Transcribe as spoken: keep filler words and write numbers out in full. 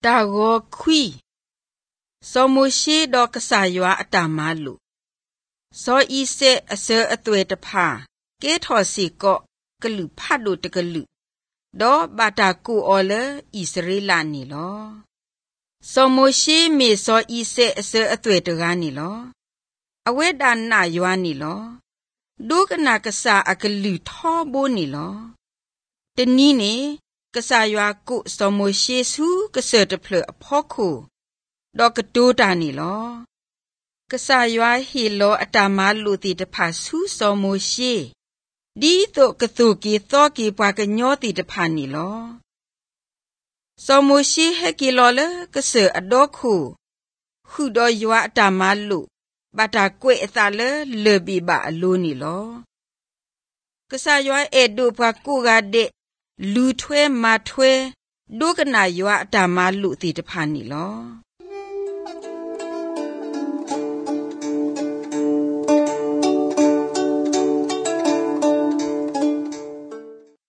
တာကိုခွီစောမိုရှိတော့ကစားရွာအတာမလူစောဤစေအစေအသွေတဖာကဲထော်စီကော့ကလူဖတ်လို့တကလူဒေါ်ဘာတာကူအော်လဣစရေလနီလောစောမိုရှိမေစောဤစေအစေအသွေတကားနီလောအဝေဒနာရွာနီလောဒုကနာကစားအကလူထောဘိုးနီလောတနည်းနေကစားရွာကုစောမိုရှိစုကစတဖလအဖို့ခုဒေါကတိုးတာနီလောကစားရွာဟီလောအတာမလူတီတဖာစုစောမိုရှိဒီတော့ကတုကီသောကီပွားကညောတီတဖာနီလောစောမိုရှိဟက်ကီလောလကစအဒေါခုခုတော့ရွာအတာမလူဘာတာကွေအတာလလေဘီဘာအလိုနီလောကစားရွာအဲဒုပွားကူကတဲ့လူထွဲမထွဲဒုကနာရွာအတာမလူတီတဖာနီလော